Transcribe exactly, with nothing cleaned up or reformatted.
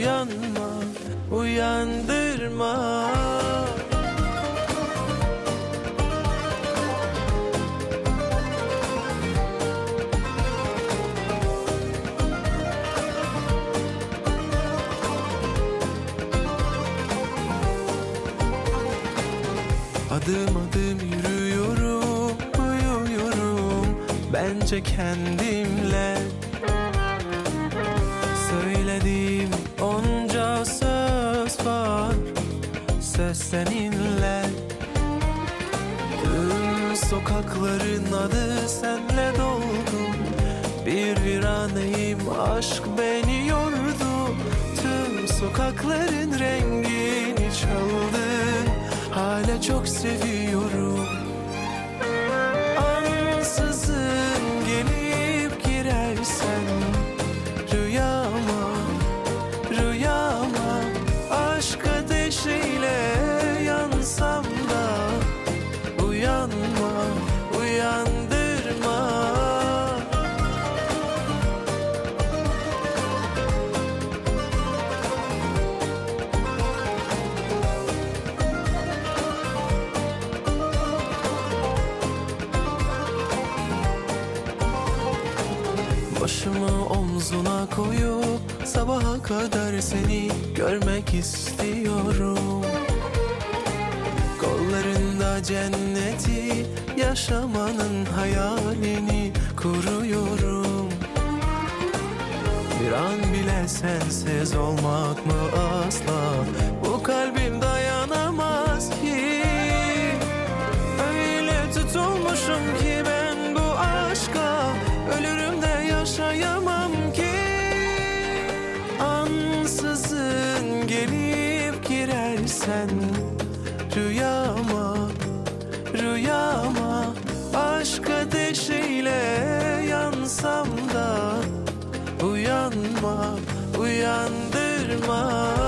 uyanma, uyandırma. Adım adım yürüyorum, uyuyorum bence kendimle. Söylediğim onca söz var, söz seninle. Tüm sokakların adı senle doldu. Bir viraneyim, aşk beni yordu. Tüm sokakların rengini çaldın. Hala çok seviyorum. Ansızın gelip girersen rüyama, rüyama. Aşk ateşiyle yansam da uyanma, uyandırma. Başımı omzuna koyup sabaha kadar seni görmek istiyorum. Kollarında cenneti yaşamanın hayalini kuruyorum. Bir an bile sensiz olmak mı asla? Bu kalbim dayanamaz ki. Öyle tutulmuşum ki ben bu aşka, ölürüm de yaşayamam ki. Ansızın gelip girersen rüyama, rüyama. Aşk ateşiyle yansam da uyanma, uyandırma.